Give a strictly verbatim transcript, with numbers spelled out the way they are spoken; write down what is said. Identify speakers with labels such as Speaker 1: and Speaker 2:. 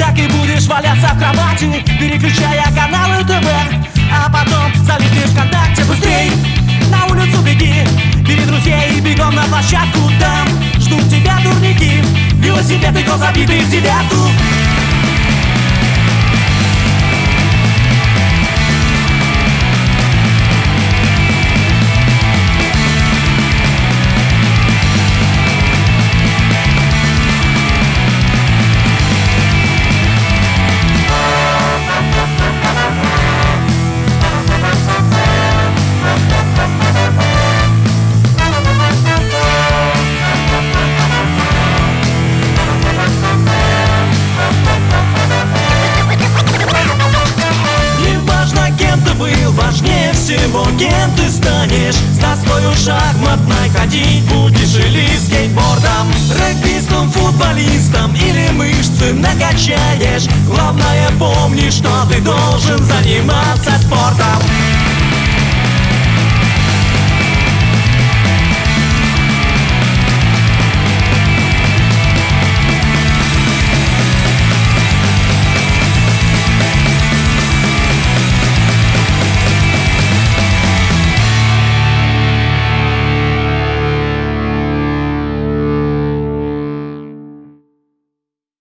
Speaker 1: Так и будешь валяться в кровати, переключая каналы ТВ, а потом залипнешь ВКонтакте. Быстрей на улицу беги, бери друзей и бегом на площадку. Там ждут тебя турники, велосипеды, гол забитый в девятку. Важнее всего, кем ты станешь. С доскою шахматной ходить будешь или скейтбордом, регбистом, футболистом или мышцы накачаешь. Главное, помни, что ты должен заниматься спортом.